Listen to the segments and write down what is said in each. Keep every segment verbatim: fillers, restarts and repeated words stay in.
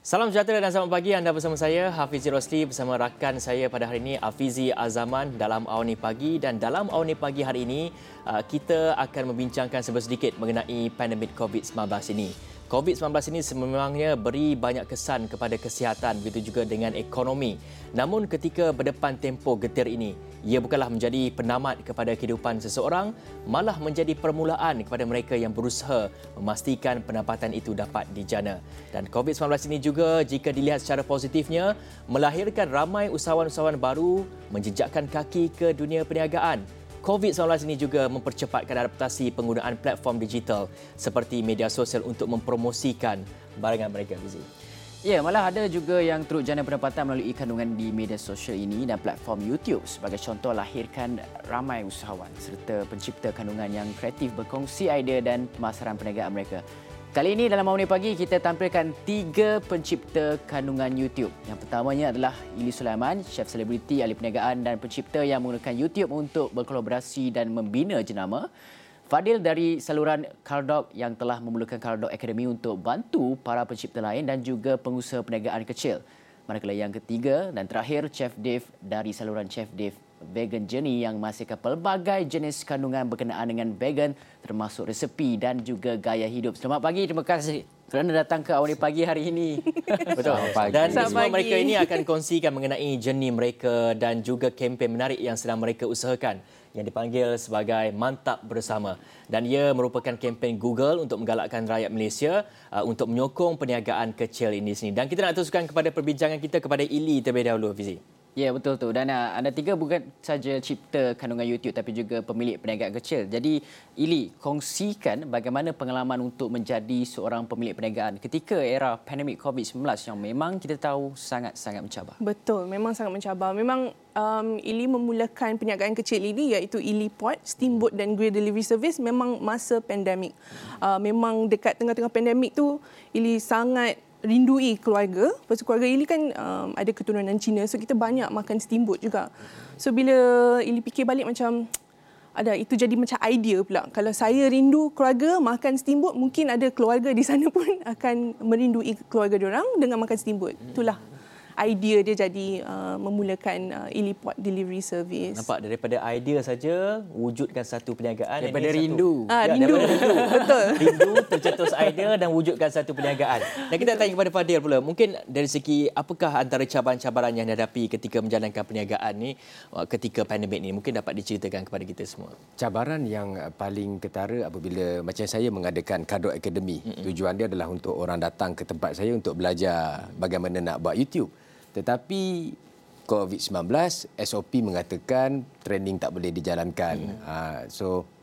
Salam sejahtera dan selamat pagi. Anda bersama saya, Hafizi Rosli, bersama rakan saya pada hari ini, Afizi Azaman, dalam Awani Pagi. Dan dalam Awani Pagi hari ini, kita akan membincangkan sedikit mengenai pandemik covid sembilan belas ini. covid sembilan belas ini sememangnya beri banyak kesan kepada kesihatan, begitu juga dengan ekonomi. Namun ketika berdepan tempoh getir ini, ia bukanlah menjadi penamat kepada kehidupan seseorang, malah menjadi permulaan kepada mereka yang berusaha memastikan pendapatan itu dapat dijana. Dan covid sembilan belas ini juga, jika dilihat secara positifnya, melahirkan ramai usahawan-usahawan baru menjejakkan kaki ke dunia perniagaan. covid sembilan belas ini juga mempercepatkan adaptasi penggunaan platform digital seperti media sosial untuk mempromosikan barangan mereka. Fizi. Ya, malah ada juga yang turut jana pendapatan melalui kandungan di media sosial ini dan platform YouTube. Sebagai contoh, lahirkan ramai usahawan serta pencipta kandungan yang kreatif berkongsi idea dan pemasaran perniagaan mereka. Kali ini dalam Awani Pagi, kita tampilkan tiga pencipta kandungan YouTube. Yang pertamanya adalah Ili Sulaiman, chef selebriti, ahli perniagaan dan pencipta yang menggunakan YouTube untuk berkolaborasi dan membina jenama. Fadil dari saluran Cardog yang telah memulakan Cardog Academy untuk bantu para pencipta lain dan juga pengusaha perniagaan kecil. Manakala yang ketiga dan terakhir, Chef Dave dari saluran Chef Dave Vegan Journey yang menghasilkan pelbagai jenis kandungan berkenaan dengan vegan, termasuk resepi dan juga gaya hidup. Selamat pagi, terima kasih kerana datang ke Awani Pagi hari ini. Betul. Dan semua mereka ini akan kongsikan mengenai journey mereka dan juga kempen menarik yang sedang mereka usahakan, yang dipanggil sebagai Mantap Bersama. Dan ia merupakan kempen Google untuk menggalakkan rakyat Malaysia uh, untuk menyokong perniagaan kecil ini sini. Dan kita nak teruskan kepada perbincangan kita kepada Ili terlebih dahulu, Fizi. Ya, betul tu. Dan uh, anda tiga bukan saja cipta kandungan YouTube tapi juga pemilik perniagaan kecil. Jadi, Ili, kongsikan bagaimana pengalaman untuk menjadi seorang pemilik perniagaan ketika era pandemik covid sembilan belas yang memang kita tahu sangat-sangat mencabar. Betul, memang sangat mencabar. Memang um, Ili memulakan perniagaan kecil ini iaitu Ili Pot, Steamboat dan Grill Delivery Service memang masa pandemik. Uh, memang dekat tengah-tengah pandemik tu, Ili sangat rindui keluarga. Pasal keluarga Ili kan um, ada keturunan Cina, so kita banyak makan steamboat juga. So bila Ili fikir balik macam ada, itu jadi macam idea pula. Kalau saya rindu keluarga makan steamboat, mungkin ada keluarga di sana pun akan merindui keluarga diorang dengan makan steamboat. Itulah idea dia jadi uh, memulakan uh, Ili Pot Delivery Service. Nampak, daripada idea saja wujudkan satu perniagaan. Daripada rindu. Ah, ya, rindu. daripada rindu. Betul. Rindu, tercetus idea dan wujudkan satu perniagaan. Dan kita tanya kepada Fadil pula, mungkin dari segi apakah antara cabaran-cabaran yang dihadapi ketika menjalankan perniagaan ni ketika pandemik ni, mungkin dapat diceritakan kepada kita semua. Cabaran yang paling ketara apabila macam saya mengadakan Cardog Academy. Mm-hmm. Tujuan dia adalah untuk orang datang ke tempat saya untuk belajar bagaimana nak buat YouTube. Tetapi covid sembilan belas, S O P mengatakan training tak boleh dijalankan. Hmm. Uh, so,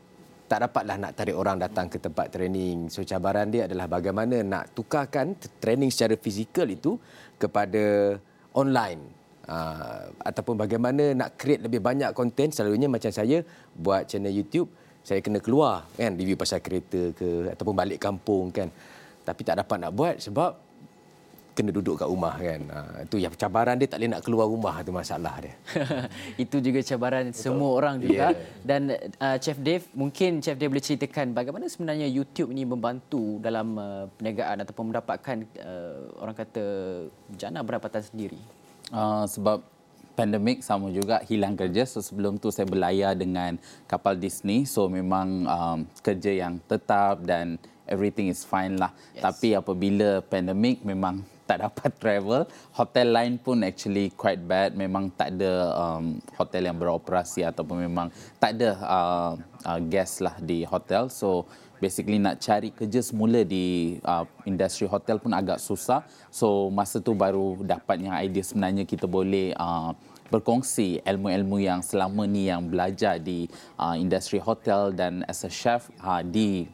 tak dapatlah nak tarik orang datang ke tempat training. So, cabaran dia adalah bagaimana nak tukarkan training secara fizikal itu kepada online. Uh, ataupun bagaimana nak create lebih banyak konten. Selalunya macam saya buat channel YouTube, saya kena keluar kan, review pasal kereta ke ataupun balik kampung kan. Tapi tak dapat nak buat sebab kena duduk kat rumah kan. Ha, itu yang cabaran dia, tak boleh nak keluar rumah, tu masalah dia. Itu juga cabaran Betul. semua orang juga. Yeah. Dan uh, Chef Dave, mungkin Chef Dave boleh ceritakan bagaimana sebenarnya YouTube ini membantu dalam uh, perniagaan ataupun mendapatkan uh, orang kata jana pendapatan sendiri. Uh, sebab pandemik sama juga hilang kerja. So sebelum tu saya berlayar dengan kapal Disney. So memang um, kerja yang tetap dan everything is fine lah. Yes. Tapi apabila pandemik memang tak dapat travel. Hotel lain pun actually quite bad. Memang tak ada um, hotel yang beroperasi ataupun memang tak ada uh, uh, guest lah di hotel. So basically nak cari kerja semula di uh, industri hotel pun agak susah. So masa tu baru dapat yang idea sebenarnya kita boleh uh, berkongsi ilmu-ilmu yang selama ni yang belajar di uh, industri hotel dan as a chef uh, di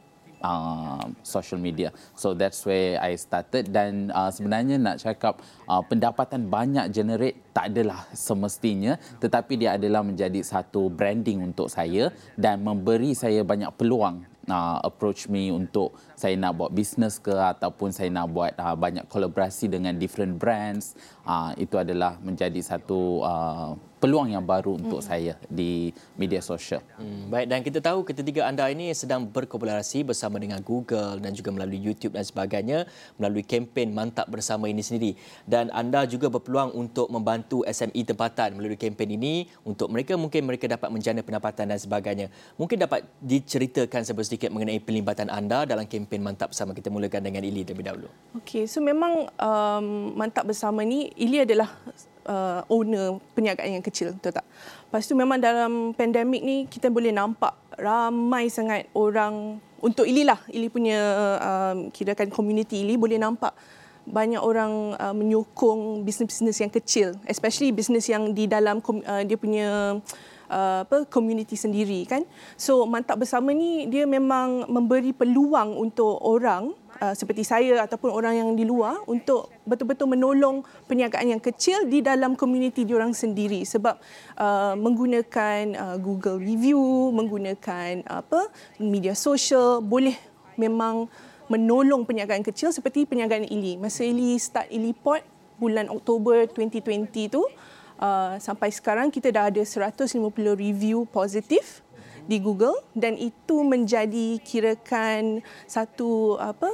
Uh, social media. So that's where I started. Dan uh, sebenarnya nak cakap uh, pendapatan banyak generate tak adalah semestinya, tetapi dia adalah menjadi satu branding untuk saya dan memberi saya banyak peluang uh, approach me untuk saya nak buat bisnes ke ataupun saya nak buat uh, banyak kolaborasi dengan different brands. Uh, itu adalah menjadi satu uh, peluang yang baru untuk hmm. saya di media sosial. Hmm, baik, dan kita tahu ketiga anda ini sedang berkolaborasi bersama dengan Google dan juga melalui YouTube dan sebagainya melalui kempen Mantap Bersama ini sendiri. Dan anda juga berpeluang untuk membantu S M E tempatan melalui kempen ini untuk mereka mungkin mereka dapat menjana pendapatan dan sebagainya. Mungkin dapat diceritakan sedikit mengenai pelibatan anda dalam kempen Mantap Bersama. Kita mulakan dengan Ili terlebih dahulu. Okey, so memang um, Mantap Bersama ni Ili adalah Uh, owner perniagaan yang kecil, betul tak? Lepas tu memang dalam pandemik ni kita boleh nampak ramai sangat orang, untuk Ili lah, Ili punya uh, kirakan community Ili boleh nampak banyak orang uh, menyokong bisnes-bisnes yang kecil, especially bisnes yang di dalam uh, dia punya uh, apa community sendiri kan. So Mantap Bersama ni dia memang memberi peluang untuk orang Uh, seperti saya ataupun orang yang di luar untuk betul-betul menolong perniagaan yang kecil di dalam komuniti diorang sendiri sebab uh, menggunakan uh, Google Review, menggunakan uh, apa media sosial boleh memang menolong perniagaan kecil seperti perniagaan Ili. Masa Ili start Iliport bulan Oktober dua ribu dua puluh tu uh, sampai sekarang kita dah ada seratus lima puluh review positif di Google dan itu menjadi kirakan satu apa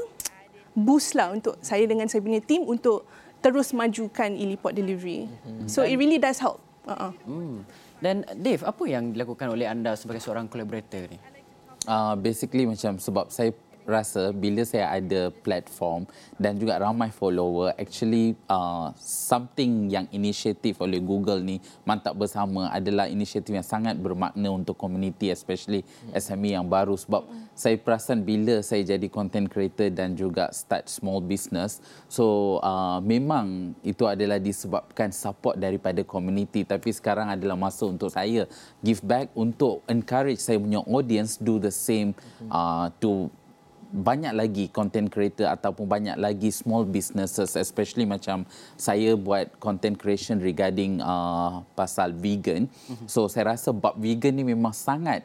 boost lah untuk saya dengan saya punya team untuk terus majukan Iliport Delivery. Mm-hmm. So it really does help. Uh-uh. Hmm. Dan Dave, apa yang dilakukan oleh anda sebagai seorang collaborator ni? Uh, basically macam sebab saya rasa bila saya ada platform dan juga ramai follower, actually uh, something yang inisiatif oleh Google ni, Mantap Bersama, adalah inisiatif yang sangat bermakna untuk community, especially S M E yang baru. Sebab saya perasan bila saya jadi content creator dan juga start small business, so uh, memang itu adalah disebabkan support daripada community. Tapi sekarang adalah masa untuk saya give back untuk encourage saya punya audience do the same uh, to banyak lagi content creator ataupun banyak lagi small businesses, especially macam saya buat content creation regarding uh, pasal vegan. Mm-hmm. So saya rasa bab vegan ni memang sangat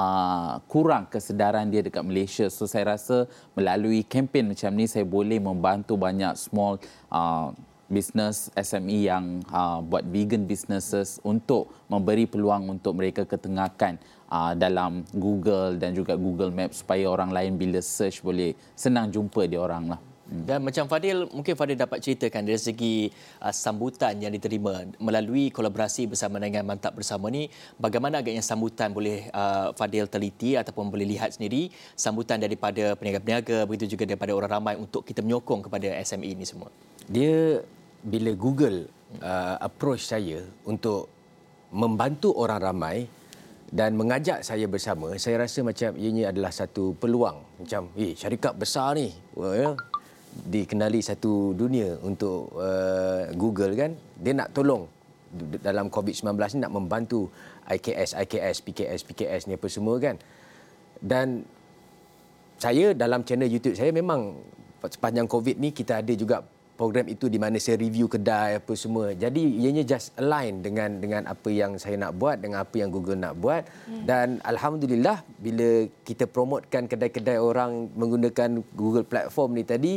uh, kurang kesedaran dia dekat Malaysia. So saya rasa melalui kempen macam ni saya boleh membantu banyak small uh, business S M E yang uh, buat vegan businesses untuk memberi peluang untuk mereka ketengahkan uh, dalam Google dan juga Google Maps supaya orang lain bila search boleh senang jumpa dia orang lah. Hmm. Dan macam Fadil, mungkin Fadil dapat ceritakan dari segi uh, sambutan yang diterima melalui kolaborasi bersama dengan Mantap Bersama ni, bagaimana agaknya sambutan boleh uh, Fadil teliti ataupun boleh lihat sendiri sambutan daripada peniaga-peniaga, begitu juga daripada orang ramai untuk kita menyokong kepada S M E ini semua? Dia bila Google uh, approach saya untuk membantu orang ramai dan mengajak saya bersama, saya rasa macam ianya adalah satu peluang. Macam, eh, syarikat besar ni, well, dikenali satu dunia untuk uh, Google kan. Dia nak tolong dalam covid sembilan belas ni, nak membantu I K S, I K S, P K S, P K S ni apa semua kan. Dan saya dalam channel YouTube saya memang sepanjang Covid ni kita ada juga program itu di mana saya review kedai apa semua. Jadi ianya just align dengan dengan apa yang saya nak buat, dengan apa yang Google nak buat. Hmm. Dan alhamdulillah bila kita promotekan kedai-kedai orang menggunakan Google platform ni tadi,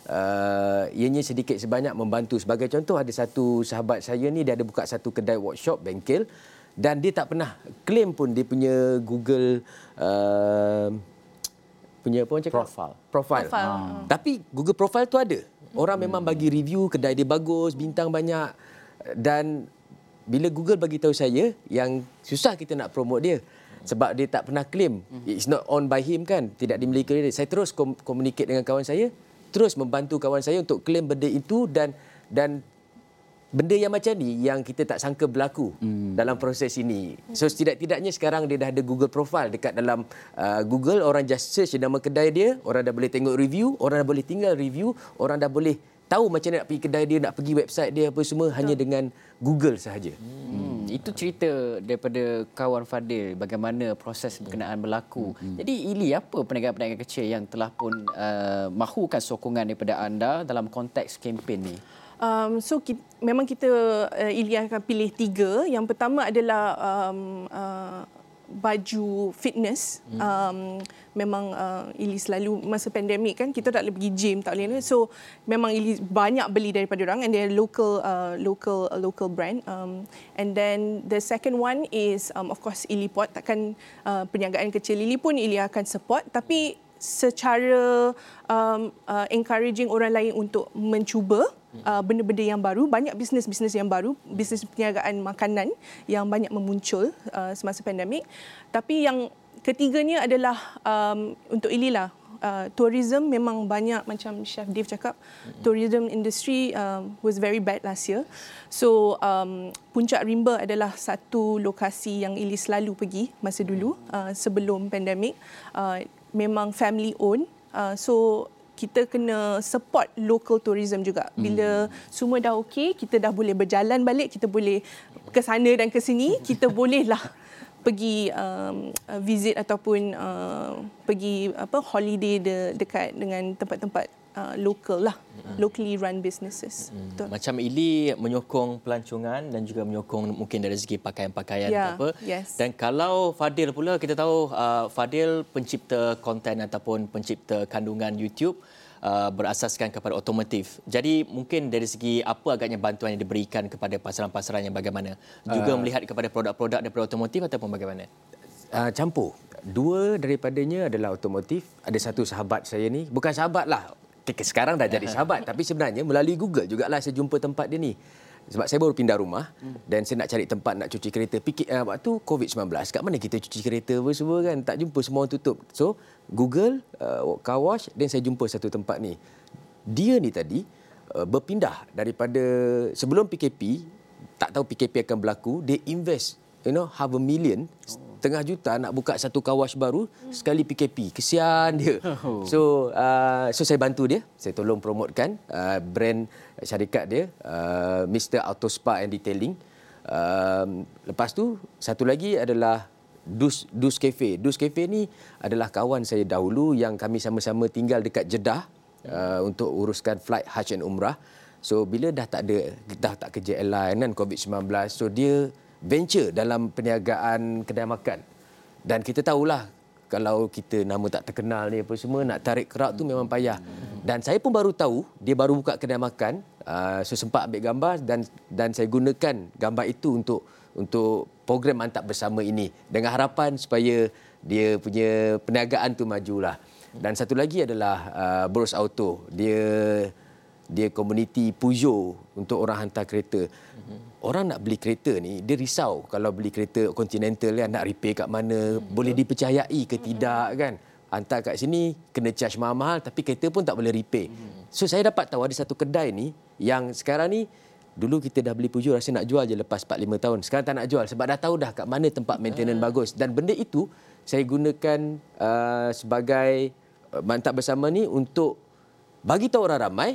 uh, ianya sedikit sebanyak membantu. Sebagai contoh, ada satu sahabat saya ni, dia ada buka satu kedai workshop, bengkel, dan dia tak pernah claim pun dia punya Google uh, punya apa orang cakap? Profile. Profile. Profile. Ha. Tapi Google Profile tu ada. Orang memang bagi review, kedai dia bagus, bintang banyak. Dan bila Google bagi tahu saya, yang susah kita nak promote dia. Sebab dia tak pernah claim. It's not owned by him kan. Tidak dimiliki dia. Saya terus communicate dengan kawan saya. Terus membantu kawan saya untuk claim benda itu. Dan dan benda yang macam ni yang kita tak sangka berlaku hmm. dalam proses ini. So setidak-tidaknya sekarang dia dah ada Google Profile dekat dalam uh, Google. Orang just search nama kedai dia, orang dah boleh tengok review, orang dah boleh tinggal review, orang dah boleh tahu macam mana nak pergi kedai dia, nak pergi website dia apa semua. Betul. Hanya dengan Google sahaja. Hmm. Itu cerita daripada kawan Fadil bagaimana proses berkenaan berlaku. Hmm. Jadi Ili, apa peniaga-peniaga kecil yang telah pun uh, mahukan sokongan daripada anda dalam konteks kempen ni? Um, so kita, memang kita uh, Ili akan pilih tiga. Yang pertama adalah um, uh, baju fitness. Hmm. Um, memang uh, Ili selalu masa pandemik kan kita tak boleh pergi gym, tak boleh. So memang Ili banyak beli daripada orang, and they're local uh, local uh, local brand. Um, and then the second one is um, of course Ili Pot. Takkan uh, perniagaan kecil Ili pun Ili akan support, tapi secara um, uh, encouraging orang lain untuk mencuba uh, benda-benda yang baru. Banyak bisnes-bisnes yang baru, bisnes perniagaan makanan yang banyak memuncul uh, semasa pandemik. Tapi yang ketiganya adalah um, untuk Ili lah, uh, tourism memang banyak, macam Chef Dave cakap, tourism industry um, was very bad last year. So um, Puncak Rimba adalah satu lokasi yang Ili selalu pergi masa dulu uh, sebelum pandemik. Uh, memang family owned, uh, so kita kena support local tourism juga. Bila hmm. semua dah okey, kita dah boleh berjalan balik, kita boleh ke sana dan ke sini, kita bolehlah pergi um, visit ataupun uh, pergi apa holiday de, dekat dengan tempat-tempat uh, local lah, hmm. locally run businesses. Hmm. Macam Ili menyokong pelancongan dan juga menyokong mungkin dari segi pakaian-pakaian yeah, atau apa. Yes. Dan kalau Fadil pula, kita tahu uh, Fadil pencipta konten ataupun pencipta kandungan YouTube uh, berasaskan kepada otomotif. Jadi mungkin dari segi apa agaknya bantuan yang diberikan kepada pasaran-pasaran yang bagaimana? Juga uh, melihat kepada produk-produk daripada otomotif ataupun bagaimana? Uh, campur. Dua daripadanya adalah otomotif. Ada satu sahabat saya ni, bukan sahabat lah, sekarang dah jadi sahabat, tapi sebenarnya melalui Google jugalah saya jumpa tempat dia ni. Sebab saya baru pindah rumah dan saya nak cari tempat nak cuci kereta. Fikir uh, waktu covid sembilan belas, kat mana kita cuci kereta apa semua kan, tak jumpa, semua orang tutup. So Google uh, car wash, dan saya jumpa satu tempat ni. Dia ni tadi uh, berpindah daripada sebelum P K P, tak tahu P K P akan berlaku, dia invest, you know, half a million, setengah juta nak buka satu car wash baru sekali P K P. Kesian dia. So uh, so saya bantu dia. Saya tolong promotekan uh, brand syarikat dia, uh, Mister Auto Spa and Detailing. Um, lepas tu satu lagi adalah Dus Dus Cafe. Dus Cafe ni adalah kawan saya dahulu yang kami sama-sama tinggal dekat Jeddah uh, untuk uruskan flight Hajj and Umrah. So bila dah tak ada, dah tak kerja airline kan, covid sembilan belas, so dia venture dalam perniagaan kedai makan. Dan kita tahulah kalau kita nama tak terkenal ni apa semua, nak tarik crowd tu memang payah. Dan saya pun baru tahu dia baru buka kedai makan, uh, so sempat ambil gambar dan dan saya gunakan gambar itu untuk untuk program Mantap Bersama ini dengan harapan supaya dia punya perniagaan tu majulah. Dan satu lagi adalah uh, Bros Auto. Dia dia komuniti Peugeot untuk orang hantar kereta. Orang nak beli kereta ni, dia risau kalau beli kereta Continental kan, nak repair kat mana, hmm, boleh dipercayai ke tidak kan. Hantar kat sini, kena charge mahal-mahal, tapi kereta pun tak boleh repair. Hmm. So saya dapat tahu ada satu kedai ni, yang sekarang ni, dulu kita dah beli Peugeot, rasa nak jual je lepas empat lima tahun. Sekarang tak nak jual, sebab dah tahu dah kat mana tempat maintenance hmm. bagus. Dan benda itu, saya gunakan uh, sebagai uh, Mantap Bersama ni untuk bagi tahu orang ramai,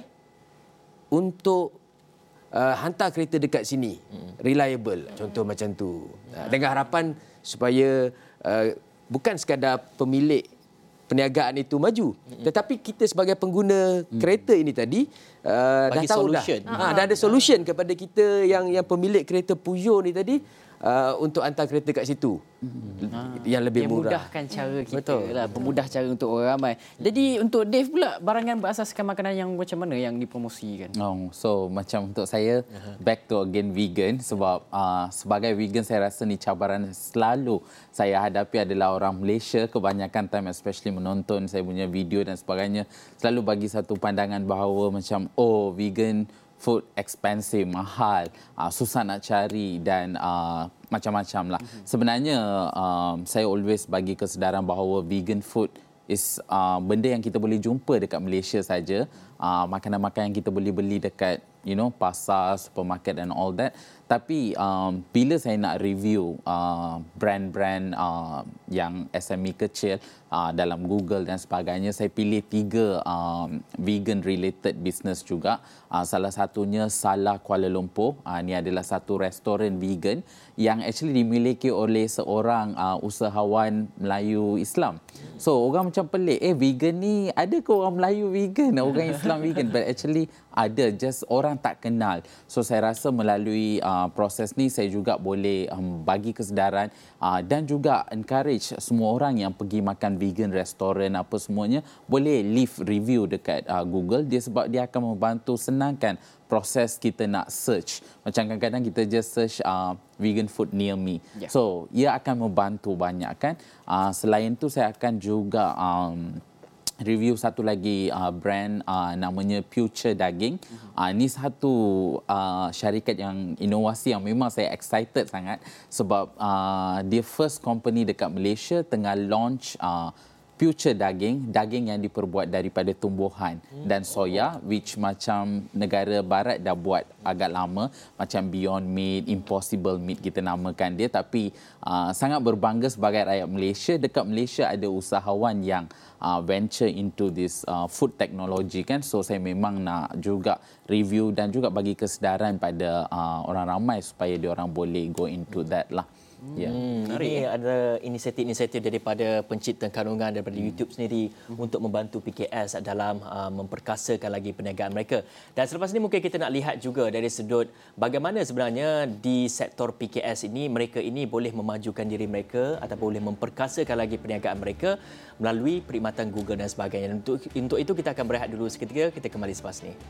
untuk Uh, hantar kereta dekat sini, hmm. reliable, contoh macam tu. Uh, dengan harapan supaya uh, bukan sekadar pemilik perniagaan itu maju, hmm. tetapi kita sebagai pengguna hmm. kereta ini tadi uh, dah tahu solution. dah. Ha, dah ada solution kepada kita yang yang pemilik kereta Peugeot ni tadi, uh, untuk hantar kereta kat situ. Hmm. Yang lebih yang murah. Memudahkan cara kita. Betul. Lah, pemudah cara untuk orang ramai. Jadi untuk Dave pula, barangan berasaskan makanan yang macam mana yang dipromosikan? Oh, so macam untuk saya, back to again vegan, sebab uh, sebagai vegan saya rasa ni cabaran selalu saya hadapi adalah orang Malaysia, kebanyakan time especially menonton saya punya video dan sebagainya, selalu bagi satu pandangan bahawa macam, oh, vegan food expensive, mahal, uh, susah nak cari dan uh, macam-macam lah. Mm-hmm. Sebenarnya um, saya always bagi kesedaran bahawa vegan food is uh, benda yang kita boleh jumpa dekat Malaysia saja. Uh, makanan-makanan yang kita boleh beli dekat, you know, pasar, supermarket and all that. Tapi um, bila saya nak review uh, brand-brand uh, yang S M E kecil uh, dalam Google dan sebagainya, saya pilih tiga um, vegan-related business juga. Uh, salah satunya Salah Kuala Lumpur. Uh, ini adalah satu restoran vegan yang actually dimiliki oleh seorang uh, usahawan Melayu Islam. So, orang macam pelik, eh vegan ni, ada ke orang Melayu vegan? Orang Islam Islam vegan, but actually ada, just orang tak kenal. So saya rasa melalui uh, proses ni saya juga boleh um, bagi kesedaran uh, dan juga encourage semua orang yang pergi makan vegan restoran apa semuanya boleh leave review dekat uh, Google dia, sebab dia akan membantu senangkan proses kita nak search. Macam kadang-kadang kita just search uh, vegan food near me. Yeah. So, ia akan membantu banyak kan. Uh, selain tu saya akan juga um, review satu lagi uh, brand uh, namanya Future Daging. Mm-hmm. Uh, ini satu uh, syarikat yang inovasi yang memang saya excited sangat sebab uh, dia first company dekat Malaysia tengah launch uh, Future Daging, daging yang diperbuat daripada tumbuhan dan soya, which macam negara barat dah buat agak lama, macam Beyond Meat, Impossible Meat kita namakan dia, tapi uh, sangat berbangga sebagai rakyat Malaysia. Dekat Malaysia ada usahawan yang uh, venture into this uh, food technology kan, so saya memang nak juga review dan juga bagi kesedaran pada uh, orang ramai supaya diorang boleh go into that lah. Ya. Hmm, ini ada inisiatif-inisiatif daripada pencipta kandungan daripada hmm. YouTube sendiri hmm. untuk membantu P K S dalam uh, memperkasakan lagi perniagaan mereka. Dan selepas ini mungkin kita nak lihat juga dari sudut bagaimana sebenarnya di sektor P K S ini mereka ini boleh memajukan diri mereka atau boleh memperkasakan lagi perniagaan mereka melalui perkhidmatan Google dan sebagainya. Untuk untuk itu kita akan berehat dulu seketika, kita kembali selepas ini.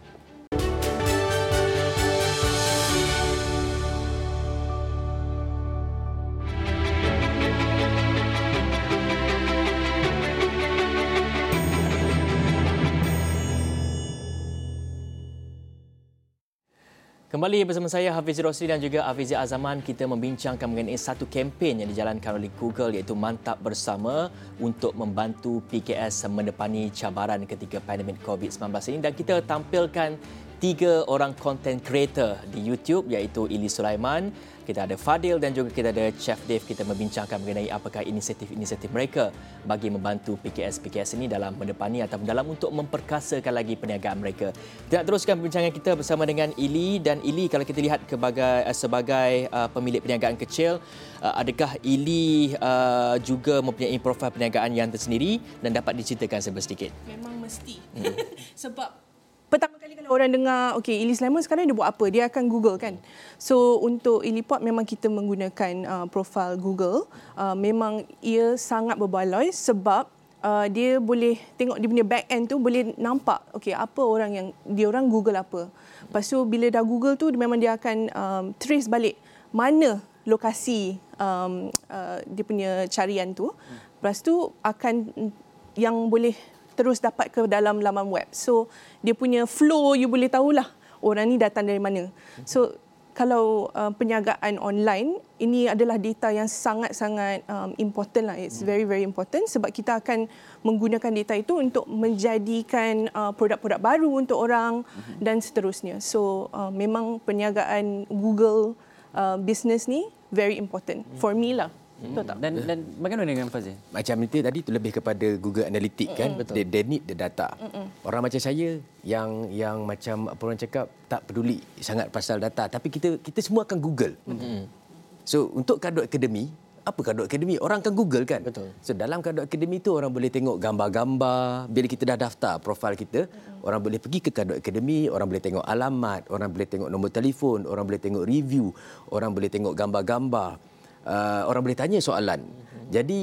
Kembali bersama saya Hafiz Rosli dan juga Afizi Azaman. Kita membincangkan mengenai satu kempen yang dijalankan oleh Google iaitu Mantap Bersama untuk membantu P K S mendepani cabaran ketika pandemik covid sembilan belas ini, dan kita tampilkan tiga orang content creator di YouTube iaitu Ili Sulaiman, kita ada Fadil dan juga kita ada Chef Dave. Kita membincangkan mengenai apakah inisiatif-inisiatif mereka bagi membantu P K S-P K S ini dalam mendepani atau dalam untuk memperkasakan lagi perniagaan mereka. Kita nak teruskan perbincangan kita bersama dengan Ili. Dan Ili, kalau kita lihat sebagai, sebagai uh, pemilik perniagaan kecil, uh, adakah Ili uh, juga mempunyai profil perniagaan yang tersendiri dan dapat diceritakan sedikit? Memang mesti. Hmm. Sebab pertama kali kalau orang dengar, okey, Ili Sulaiman sekarang dia buat apa? Dia akan Google kan. So untuk Ilipod memang kita menggunakan uh, profil Google. Uh, memang ia sangat berbaloi sebab uh, dia boleh tengok dia punya back end tu, boleh nampak okey apa orang yang dia orang Google apa. Lepas tu bila dah Google tu memang dia akan um, trace balik mana lokasi um, uh, dia punya carian tu. Lepas tu akan yang boleh terus dapat ke dalam laman web. So, dia punya flow you boleh tahulah orang ni datang dari mana. So, kalau uh, perniagaan online, ini adalah data yang sangat-sangat um, important lah. It's very, very important sebab kita akan menggunakan data itu untuk menjadikan uh, produk-produk baru untuk orang dan seterusnya. So, uh, memang perniagaan Google uh, business ni very important for me lah. Betul tak? Dan, dan bagaimana dengan Fazil? Macam itu tadi tu lebih kepada Google Analytics kan. Mm-mm. They, they need the data. Mm-mm. Orang macam saya yang yang macam apa orang cakap tak peduli sangat pasal data, tapi kita kita semua akan Google. Mm-mm. So untuk Kado Akademi, apa Kado Akademi? Orang akan Google kan. Betul. So dalam Kado Akademi tu orang boleh tengok gambar-gambar. Bila kita dah daftar profil kita, mm-mm, orang boleh pergi ke Kado Akademi, orang boleh tengok alamat, orang boleh tengok nombor telefon, orang boleh tengok review, orang boleh tengok gambar-gambar. Uh, orang boleh tanya soalan. Mm-hmm. Jadi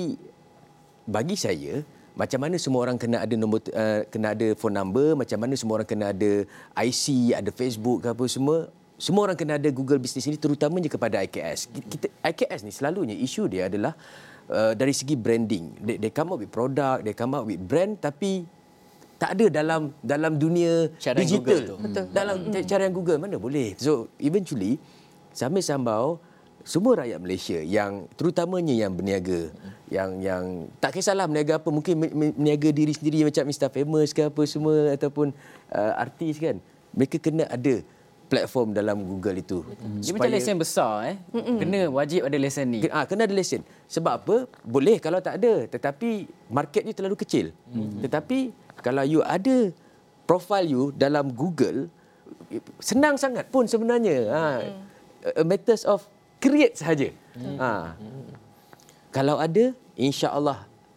bagi saya, macam mana semua orang kena ada nombor uh, kena ada phone number, macam mana semua orang kena ada I C, ada Facebook ke apa semua, semua orang kena ada Google Business ini, terutamanya kepada I K S. Kita I K S ni selalunya isu dia adalah uh, dari segi branding. They, they come up with product, they come up with brand, tapi tak ada dalam dalam dunia cara digital. Betul. Dalam hmm. cara yang Google mana boleh. So eventually sambil-sambal semua rakyat Malaysia yang terutamanya yang berniaga, yang yang tak kisahlah berniaga apa, mungkin berniaga diri sendiri macam Mister Famous ke apa semua ataupun uh, artis kan, mereka kena ada platform dalam Google itu. Mm. Dia macam lesen besar eh. Mm-mm. Kena wajib ada lesen ni. Ah, kena ada lesen. Sebab apa? Boleh kalau tak ada, tetapi marketnya terlalu kecil. Mm. Tetapi kalau you ada profile you dalam Google, senang sangat pun sebenarnya. Ha, a matters of create sahaja. Hmm. Ha. Hmm. Kalau ada, insya-Allah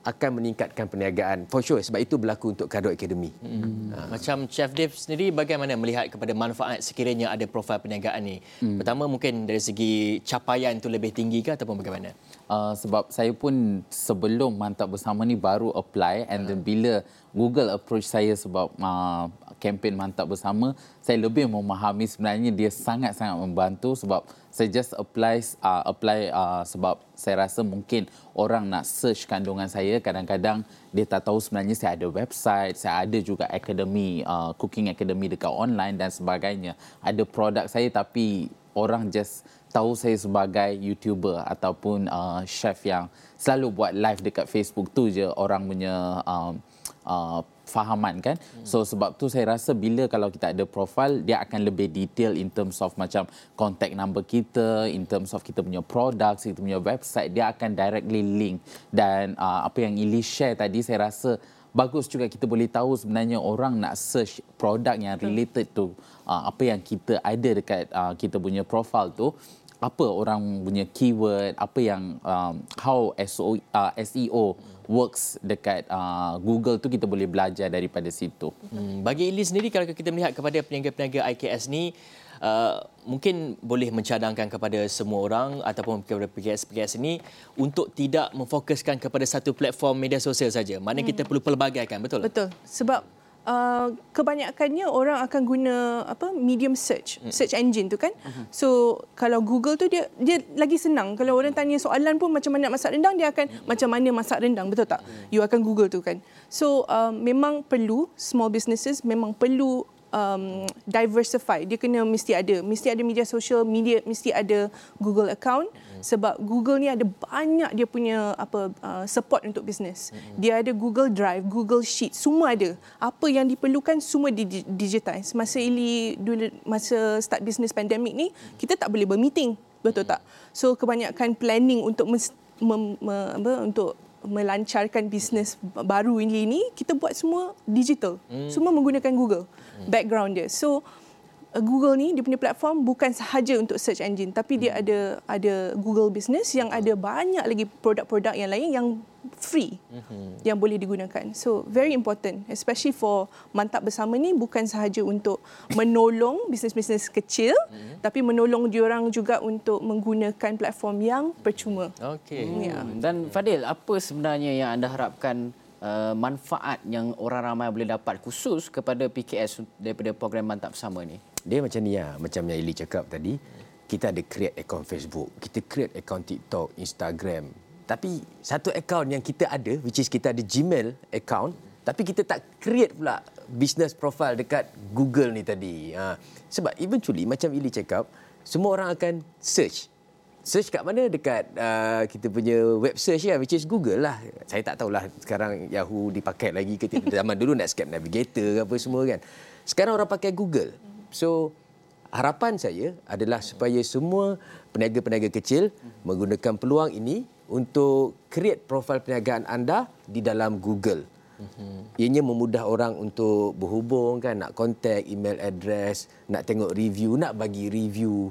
akan meningkatkan perniagaan. For sure, sebab itu berlaku untuk Kado Academy. Hmm. Ha. Macam Chef Dave sendiri bagaimana melihat kepada manfaat sekiranya ada profil perniagaan ni? Hmm. Pertama mungkin dari segi capaian tu lebih tinggi ke ataupun bagaimana? Uh, sebab saya pun sebelum Mantap Bersama ni baru apply and then bila Google approach saya sebab uh, kempen Mantap Bersama, saya lebih memahami sebenarnya dia sangat-sangat membantu sebab saya just apply uh, apply uh, sebab saya rasa mungkin orang nak search kandungan saya, kadang-kadang dia tak tahu sebenarnya saya ada website, saya ada juga academy, uh, cooking academy dekat online dan sebagainya. Ada produk saya tapi orang just tahu saya sebagai YouTuber ataupun uh, chef yang selalu buat live dekat Facebook tu je orang punya um, uh, fahaman kan. So sebab tu saya rasa bila kalau kita ada profil, dia akan lebih detail in terms of macam contact number kita, in terms of kita punya products, kita punya website, dia akan directly link. Dan uh, apa yang Ili share tadi, saya rasa bagus juga kita boleh tahu sebenarnya orang nak search produk yang related to uh, apa yang kita ada dekat uh, kita punya profile tu, apa orang punya keyword, apa yang um, how S O, uh, S E O works dekat uh, Google tu, kita boleh belajar daripada situ. Hmm, bagi Ili sendiri, kalau kita melihat kepada peniaga-peniaga I K S ni, uh, mungkin boleh mencadangkan kepada semua orang ataupun kepada P K S-P K S ini untuk tidak memfokuskan kepada satu platform media sosial saja. Maknanya hmm. kita perlu pelbagaikan, betul? Betul. Sebab Uh, kebanyakannya orang akan guna apa medium search, search engine tu kan. Uh-huh. So kalau Google tu dia dia lagi senang. Kalau orang tanya soalan pun macam mana masak rendang, dia akan uh-huh. macam mana masak rendang, betul tak? Uh-huh. You akan Google tu kan. So uh, memang perlu small businesses memang perlu um, diversify. Dia kena mesti ada, mesti ada media sosial, media mesti ada Google account. Sebab Google ni ada banyak dia punya apa uh, support untuk bisnes. Mm-hmm. Dia ada Google Drive, Google Sheet, semua ada. Apa yang diperlukan semua di digitize. Masa Ili dulu masa start bisnes pandemik ni, kita tak boleh bermeeting, betul tak? So kebanyakan planning untuk mes, mem, me, apa, untuk melancarkan bisnes baru ini ni, kita buat semua digital. Mm. Semua menggunakan Google mm. background dia. So Google ni dia punya platform bukan sahaja untuk search engine, tapi dia ada ada Google Business yang ada banyak lagi produk-produk yang lain yang free mm-hmm. yang boleh digunakan. So very important, especially for Mantap Bersama ni bukan sahaja untuk menolong bisnes-bisnes kecil, mm-hmm. tapi menolong diorang juga untuk menggunakan platform yang percuma. Okey. Hmm. Ya. Dan Fadil, apa sebenarnya yang anda harapkan uh, manfaat yang orang ramai boleh dapat khusus kepada P K S daripada program Mantap Bersama ni? Dia macam ni lah, macam yang Ili cakap tadi, kita ada create account Facebook, kita create account TikTok, Instagram. Tapi satu account yang kita ada, which is kita ada Gmail account, tapi kita tak create pula business profile dekat Google ni tadi. Ha. Sebab eventually, macam Ili cakap, semua orang akan search. Search kat mana? Dekat uh, kita punya web search lah, which is Google lah. Saya tak tahulah sekarang Yahoo dipakai lagi ke tidak. Zaman dulu Netscape Navigator ke apa semua kan. Sekarang orang pakai Google. So, harapan saya adalah supaya semua peniaga-peniaga kecil menggunakan peluang ini untuk create profil perniagaan anda di dalam Google. Mm-hmm. Ianya memudah orang untuk berhubung kan, nak contact, email address, nak tengok review, nak bagi review.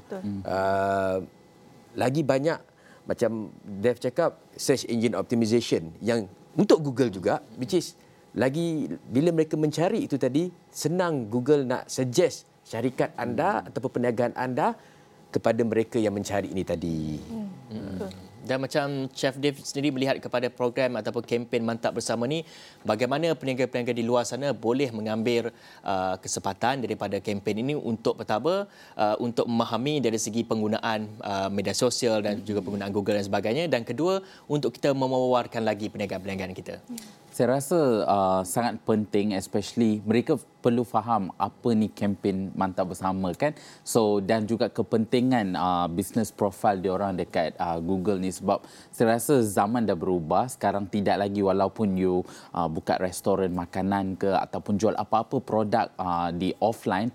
Uh, lagi banyak macam Dev cakap, search engine optimization yang untuk Google juga, which is lagi bila mereka mencari itu tadi, senang Google nak suggest syarikat anda ataupun perniagaan anda kepada mereka yang mencari ini tadi. Hmm. Hmm. Dan macam Chef Dave sendiri melihat kepada program ataupun kempen Mantap Bersama ni, bagaimana peniaga-peniaga di luar sana boleh mengambil uh, kesempatan daripada kempen ini untuk pertama uh, untuk memahami dari segi penggunaan uh, media sosial dan juga penggunaan Google dan sebagainya, dan kedua untuk kita mewawarkan lagi perniagaan-perniagaan kita. Saya rasa uh, sangat penting, especially mereka perlu faham apa ni kempen Mantap Bersama kan. So dan juga kepentingan uh, business profile diorang dekat uh, Google ni, sebab saya rasa zaman dah berubah. Sekarang tidak lagi walaupun you uh, buka restoran makanan ke ataupun jual apa-apa produk uh, di offline, tapi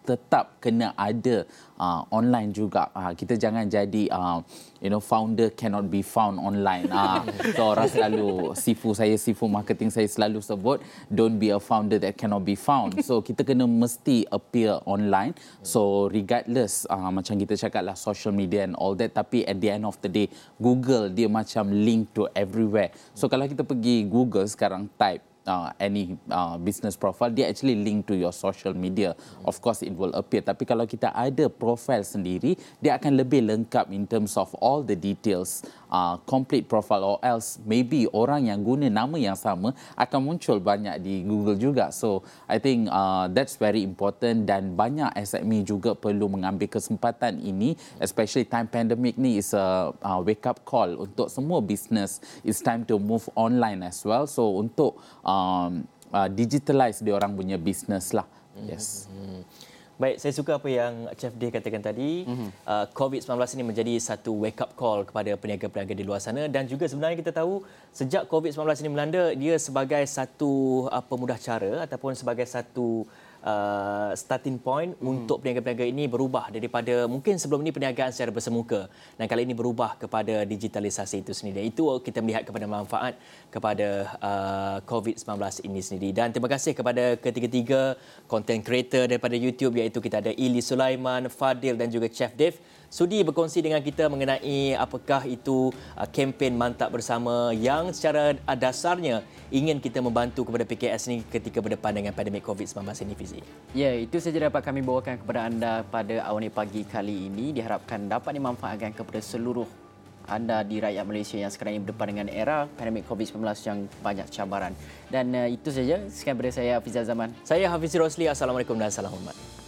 tetap kena ada uh, online juga. Uh, kita jangan jadi uh, you know founder cannot be found online. Uh, so orang selalu sifu saya, sifu marketing saya selalu sebut, don't be a founder that cannot be found. So kita kena mesti appear online. So regardless uh, macam kita cakap lah social media and all that, tapi at the end of the day Google dia macam link to everywhere. So kalau kita pergi Google sekarang type Uh, any uh, business profile, dia actually link to your social media. Of course it will appear, tapi kalau kita ada profile sendiri, dia akan lebih lengkap in terms of all the details, uh, complete profile, or else maybe orang yang guna nama yang sama akan muncul banyak di Google juga. So I think uh, that's very important, dan banyak S M E juga perlu mengambil kesempatan ini, especially time pandemic ni is a uh, wake up call untuk semua business. It's time to move online as well. So untuk uh, Um, uh, digitalize dia orang punya business lah. Yes. Mm-hmm. Baik, saya suka apa yang Chef Dave katakan tadi. Mm-hmm. uh, covid sembilan belas ini menjadi satu wake up call kepada peniaga-peniaga di luar sana, dan juga sebenarnya kita tahu sejak covid sembilan belas ini melanda, dia sebagai satu uh, pemudah cara ataupun sebagai satu Uh, starting point hmm. untuk peniaga-peniaga ini berubah daripada mungkin sebelum ini perniagaan secara bersemuka, dan kali ini berubah kepada digitalisasi itu sendiri. Dan itu kita melihat kepada manfaat kepada uh, covid sembilan belas ini sendiri. Dan terima kasih kepada ketiga-tiga content creator daripada YouTube, iaitu kita ada Ili Sulaiman, Fadil dan juga Chef Dave, sudi berkongsi dengan kita mengenai apakah itu uh, kempen Mantap Bersama yang secara uh, dasarnya ingin kita membantu kepada P K S ini ketika berdepan dengan pandemik covid sembilan belas ini, Fizi. Ya, itu saja dapat kami bawakan kepada anda pada Awani Pagi kali ini. Diharapkan dapat dimanfaatkan kepada seluruh anda di rakyat Malaysia yang sekarang ini berdepan dengan era pandemik covid sembilan belas yang banyak cabaran. Dan uh, itu saja. Sekian daripada saya, Hafiz Azaman. Saya Hafiz Rosli. Assalamualaikum dan salam hormat.